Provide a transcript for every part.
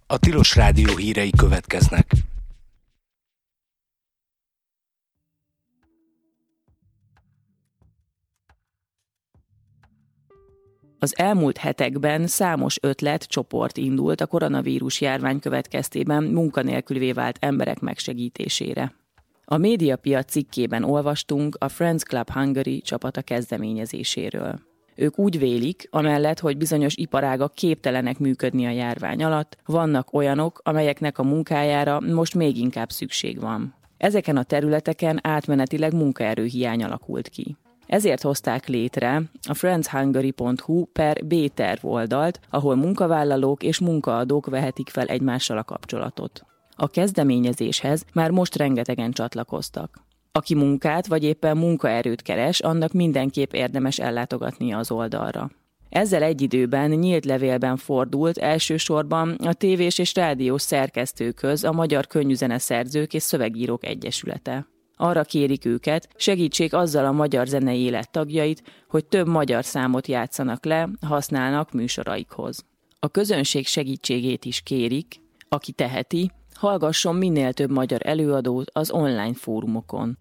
A Tilos Rádió hírei következnek. Az elmúlt hetekben számos ötletcsoport indult a koronavírus járvány következtében munkanélkülivé vált emberek megsegítésére. A Médiapiac cikkében olvastunk a Friends Club Hungary csapata kezdeményezéséről. Ők úgy vélik, amellett, hogy bizonyos iparágak képtelenek működni a járvány alatt, vannak olyanok, amelyeknek a munkájára most még inkább szükség van. Ezeken a területeken átmenetileg munkaerőhiány alakult ki. Ezért hozták létre a friendshungary.hu/B-terv oldalt, ahol munkavállalók és munkaadók vehetik fel egymással a kapcsolatot. A kezdeményezéshez már most rengetegen csatlakoztak. Aki munkát vagy éppen munkaerőt keres, annak mindenképp érdemes ellátogatnia az oldalra. Ezzel egy időben nyílt levélben fordult elsősorban a tévés és rádiós szerkesztőkhöz a Magyar Könnyűzeneszerzők és Szövegírók Egyesülete. Arra kérik őket, segítsék azzal a magyar zenei élet tagjait, hogy több magyar számot játszanak le, használnak műsoraikhoz. A közönség segítségét is kérik, aki teheti, hallgasson minél több magyar előadót az online fórumokon.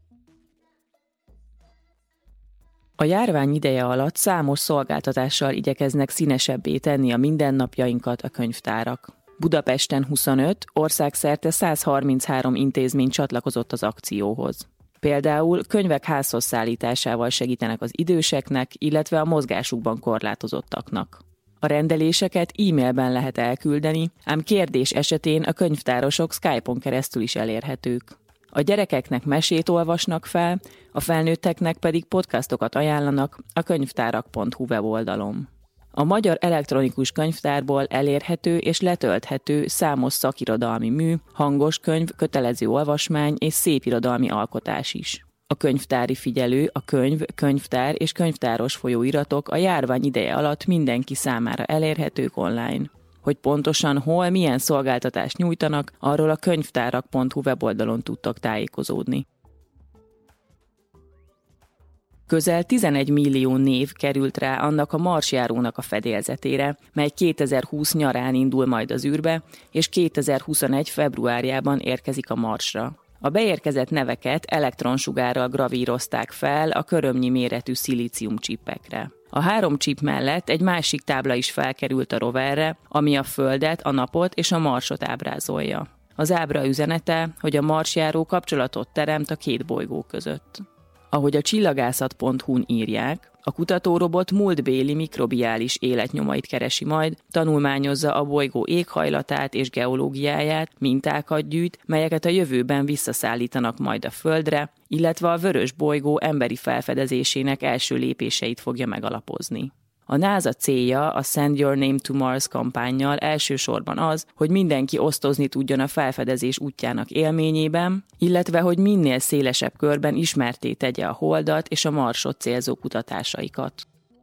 A járvány ideje alatt számos szolgáltatással igyekeznek színesebbé tenni a mindennapjainkat a könyvtárak. Budapesten 25, országszerte 133 intézmény csatlakozott az akcióhoz. Például könyvek házhoz szállításával segítenek az időseknek, illetve a mozgásukban korlátozottaknak. A rendeléseket e-mailben lehet elküldeni, ám kérdés esetén a könyvtárosok Skype-on keresztül is elérhetők. A gyerekeknek mesét olvasnak fel, a felnőtteknek pedig podcastokat ajánlanak a könyvtárak.hu weboldalon. A Magyar Elektronikus Könyvtárból elérhető és letölthető számos szakirodalmi mű, hangos könyv, kötelező olvasmány és szépirodalmi alkotás is. A könyvtári figyelő, a könyv, könyvtár és könyvtáros folyóiratok a járvány ideje alatt mindenki számára elérhetők online. Hogy pontosan hol, milyen szolgáltatást nyújtanak, arról a könyvtárak.hu weboldalon tudtak tájékozódni. Közel 11 millió név került rá annak a marsjárónak a fedélzetére, mely 2020 nyarán indul majd az űrbe, és 2021 februárjában érkezik a Marsra. A beérkezett neveket elektronsugárral gravírozták fel a körömnyi méretű szilícium csipekre. A 3 csip mellett egy másik tábla is felkerült a roverre, ami a Földet, a Napot és a Marsot ábrázolja. Az ábra üzenete, hogy a marsjáró kapcsolatot teremt a 2 bolygó között. Ahogy a csillagászat.hu-n írják, a kutatórobot múltbéli mikrobiális életnyomait keresi majd, tanulmányozza a bolygó éghajlatát és geológiáját, mintákat gyűjt, melyeket a jövőben visszaszállítanak majd a Földre, illetve a vörös bolygó emberi felfedezésének első lépéseit fogja megalapozni. A NASA célja a Send Your Name to Mars kampánnyal elsősorban az, hogy mindenki osztozni tudjon a felfedezés útjának élményében, illetve hogy minél szélesebb körben ismertté tegye a Holdat és a Marsot célzó kutatásaikat.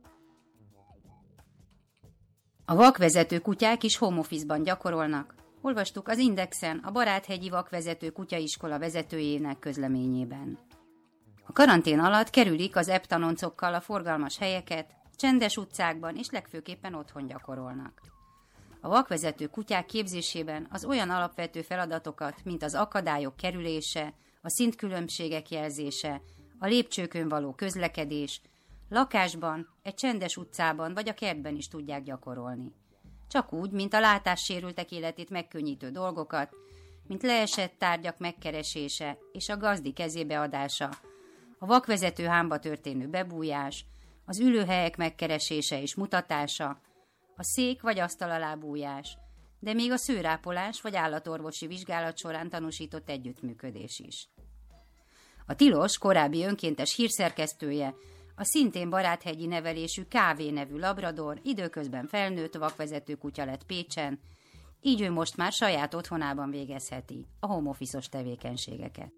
A vakvezető kutyák is home office-ban gyakorolnak. Olvastuk az Indexen a Baráthegyi Vakvezető Kutyaiskola vezetőjének közleményében. A karantén alatt kerülik az eptanoncokkal a forgalmas helyeket, csendes utcákban és legfőképpen otthon gyakorolnak. A vakvezető kutyák képzésében az olyan alapvető feladatokat, mint az akadályok kerülése, a szintkülönbségek jelzése, a lépcsőkön való közlekedés, lakásban, egy csendes utcában vagy a kertben is tudják gyakorolni. Csak úgy, mint a látássérültek életét megkönnyítő dolgokat, mint leesett tárgyak megkeresése és a gazdi kezébe adása, a vakvezető hámba történő bebújás, az ülőhelyek megkeresése és mutatása, a szék vagy asztal alá bújás, de még a szőrápolás vagy állatorvosi vizsgálat során tanúsított együttműködés is. A Tilos korábbi önkéntes hírszerkesztője, a szintén baráthegyi nevelésű Kávé nevű labrador időközben felnőtt vakvezető kutya lett Pécsen, így ő most már saját otthonában végezheti a home office-os tevékenységeket.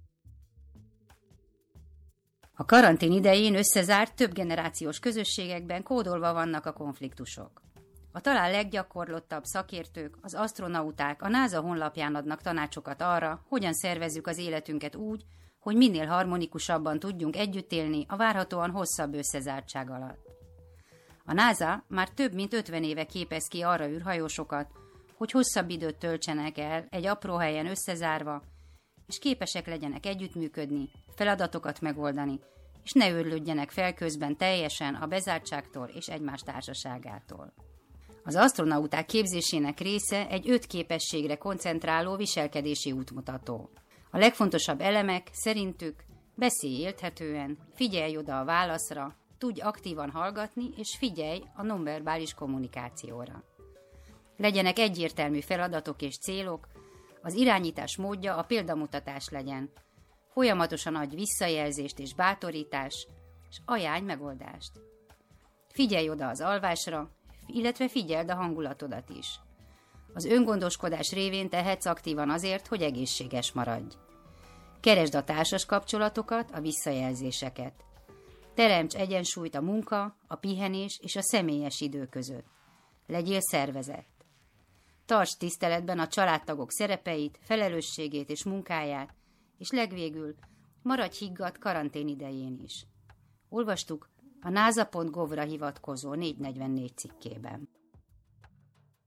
A karantén idején összezárt több generációs közösségekben kódolva vannak a konfliktusok. A talán leggyakorlottabb szakértők, az asztronauták a NASA honlapján adnak tanácsokat arra, hogyan szervezzük az életünket úgy, hogy minél harmonikusabban tudjunk együtt élni a várhatóan hosszabb összezártság alatt. A NASA már több mint 50 éve képez ki arra űrhajósokat, hogy hosszabb időt töltsenek el egy apró helyen összezárva, és képesek legyenek együttműködni, feladatokat megoldani, és ne őrlődjenek fel közben teljesen a bezártságtól és egymás társaságától. Az asztronauták képzésének része egy 5 képességre koncentráló viselkedési útmutató. A legfontosabb elemek szerintük: beszélj érthetően, figyelj oda a válaszra, tudj aktívan hallgatni, és figyelj a nonverbális kommunikációra. Legyenek egyértelmű feladatok és célok, az irányítás módja a példamutatás legyen. Folyamatosan adj visszajelzést és bátorítást, és ajánlj megoldást. Figyelj oda az alvásra, illetve figyeld a hangulatodat is. Az öngondoskodás révén tehetsz aktívan azért, hogy egészséges maradj. Keresd a társas kapcsolatokat, a visszajelzéseket. Teremts egyensúlyt a munka, a pihenés és a személyes idő között. Legyél szervezett. Tartsd tiszteletben a családtagok szerepeit, felelősségét és munkáját, és legvégül maradj higgadt karantén idején is. Olvastuk a nasa.gov-ra hivatkozó 444 cikkében.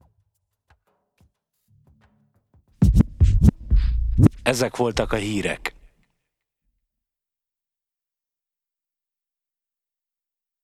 Ezek voltak a hírek.